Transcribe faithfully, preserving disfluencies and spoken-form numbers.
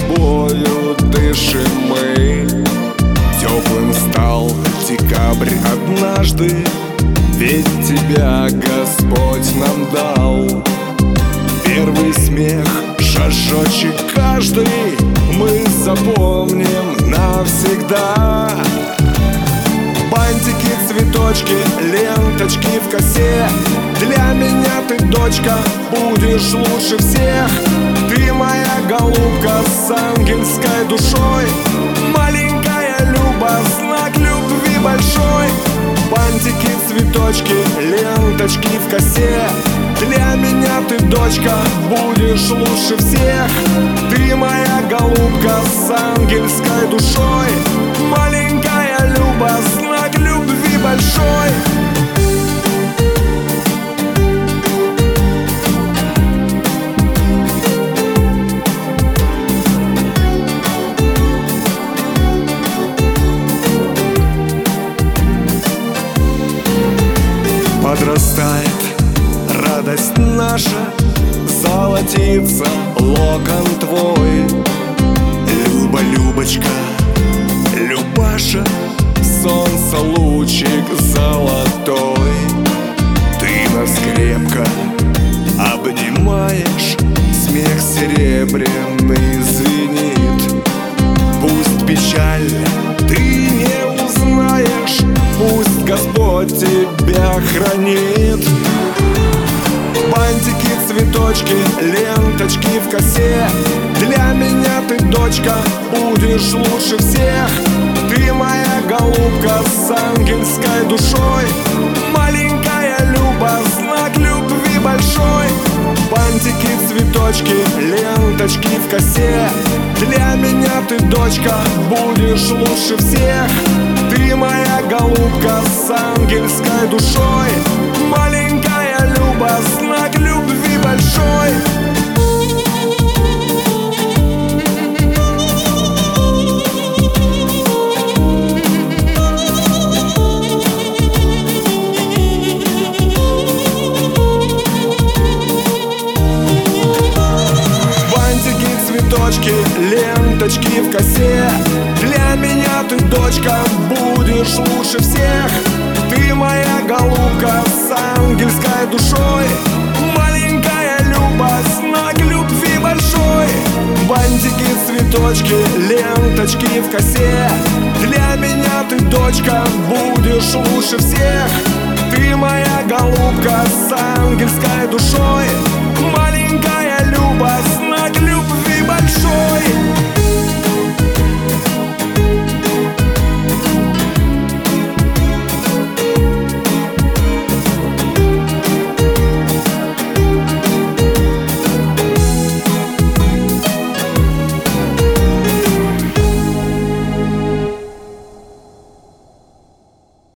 тобою дышим мы. Теплым стал декабрь однажды, ведь тебя Господь нам дал. Первый смех, шажочек каждый мы запомним навсегда. Бантики, цветочки, ленточки в косе. Для меня ты, дочка, будешь лучше всех. Ты моя голубка с ангельской душой, маленькая Люба, знак любви большой. Бантики, цветочки, ленточки в косе. Для меня ты, дочка, будешь лучше всех. Ты моя голубка с ангельской душой, маленькая Люба, знак любви большой. Подрастает радость наша, золотится локон твой. Люба, Любочка, Любаша, солнце лучик золотой. Ты нас крепко обнимаешь, смех серебряный звенит. Пусть печаль ты не узнаешь, пусть Господь тебя хранит. Бантики, цветочки, ленточки в косе. Для меня ты, дочка, будешь лучше всех. Ты моя голубка с ангельской душой, маленькая Люба, знак любви большой. Бантики, цветочки, ленточки в косе. Для меня ты, дочка, будешь лучше всех. Ты моя голубка с ангельской душой, маленькая Люба, знак любви большой. Бантики, цветочки, ленточки в косе. Для меня ты, дочка, будешь лучше всех. Ты моя голубка с ангельской душой, маленькая Люба, знак любви большой. Бантики, цветочки, ленточки в косе. Для меня ты, дочка, будешь лучше всех. Ты моя голубка с ангельской душой, маленькая